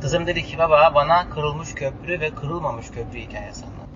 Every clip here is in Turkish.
Kızım dedi ki baba bana kırılmış köprü ve kırılmamış köprü hikayesi anlat.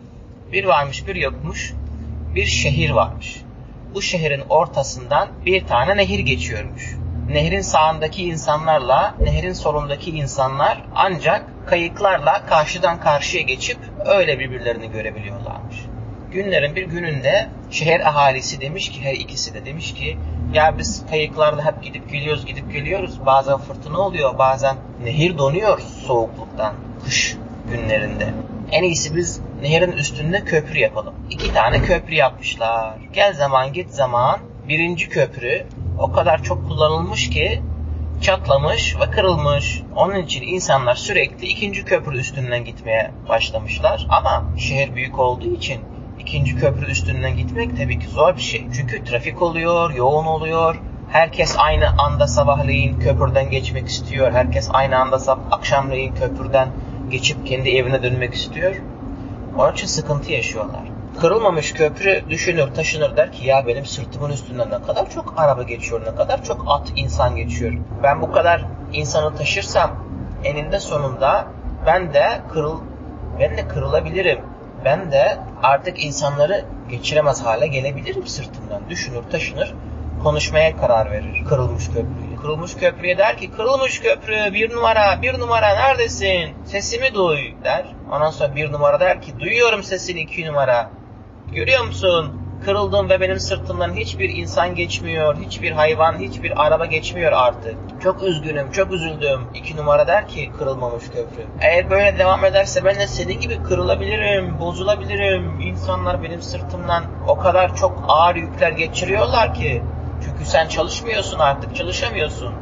Bir varmış bir yokmuş bir şehir varmış. Bu şehrin ortasından bir tane nehir geçiyormuş. Nehrin sağındaki insanlarla nehrin solundaki insanlar ancak kayıklarla karşıdan karşıya geçip öyle birbirlerini görebiliyorlarmış. Günlerin bir gününde şehir ahalisi demiş ki, her ikisi de demiş ki ya biz kayıklarla hep gidip geliyoruz. Bazen fırtına oluyor, bazen nehir donuyor soğukluktan kış günlerinde. En iyisi biz nehrin üstünde köprü yapalım. 2 tane köprü yapmışlar. Gel zaman git zaman birinci köprü o kadar çok kullanılmış ki çatlamış ve kırılmış. Onun için insanlar sürekli 2. köprü üstünden gitmeye başlamışlar. Ama şehir büyük olduğu için 2. köprü üstünden gitmek tabii ki zor bir şey. Çünkü trafik oluyor, yoğun oluyor. Herkes aynı anda sabahleyin köprüden geçmek istiyor. Herkes aynı anda akşamleyin köprüden geçip kendi evine dönmek istiyor. Onun için sıkıntı yaşıyorlar. Kırılmamış köprü düşünür, taşınır der ki ya benim sırtımın üstünden ne kadar çok araba geçiyor, ne kadar çok at, insan geçiyor. Ben bu kadar insanı taşırsam eninde sonunda ben de kırılabilirim. Ben de artık insanları geçiremez hale gelebilirim sırtımdan. Düşünür, taşınır, konuşmaya karar verir kırılmış köprüye. Kırılmış köprüye der ki kırılmış köprü bir numara neredesin? Sesimi duy der. Ondan sonra 1 numara der ki duyuyorum sesini 2 numara. Görüyor musun? Kırıldım ve benim sırtımdan hiçbir insan geçmiyor, hiçbir hayvan, hiçbir araba geçmiyor artık. Çok üzgünüm, çok üzüldüm. 2 numara der ki kırılmamış köprü. Eğer böyle devam ederse ben de senin gibi kırılabilirim, bozulabilirim. İnsanlar benim sırtımdan o kadar çok ağır yükler geçiriyorlar ki. Çünkü sen çalışmıyorsun artık, çalışamıyorsun.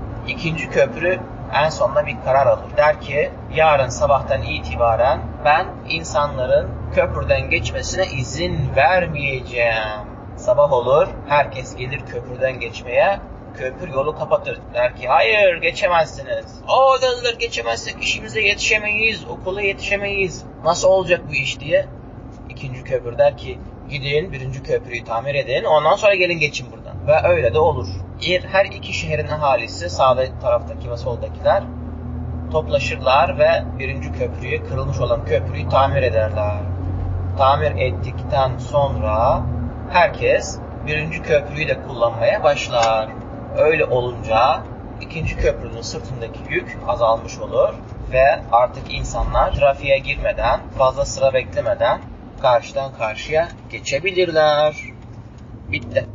2. köprü en sonunda bir karar alır. Der ki yarın sabahtan itibaren ben insanların köprüden geçmesine izin vermeyeceğim. Sabah olur, herkes gelir köprüden geçmeye. Köprü yolu kapatır. Der ki hayır geçemezsiniz. O derler geçemezsek işimize yetişemeyiz, okula yetişemeyiz. Nasıl olacak bu iş diye. 2. köprü der ki gidin 1. köprüyü tamir edin ondan sonra gelin geçin buradan. Ve öyle de olur. Her iki şehrin ahalisi sağdaki taraftaki ve soldakiler toplaşırlar ve 1. köprüyü, kırılmış olan köprüyü tamir ederler. Tamir ettikten sonra herkes 1. köprüyü de kullanmaya başlar. Öyle olunca 2. köprünün sırtındaki yük azalmış olur ve artık insanlar trafiğe girmeden, fazla sıra beklemeden karşıdan karşıya geçebilirler. Bitti.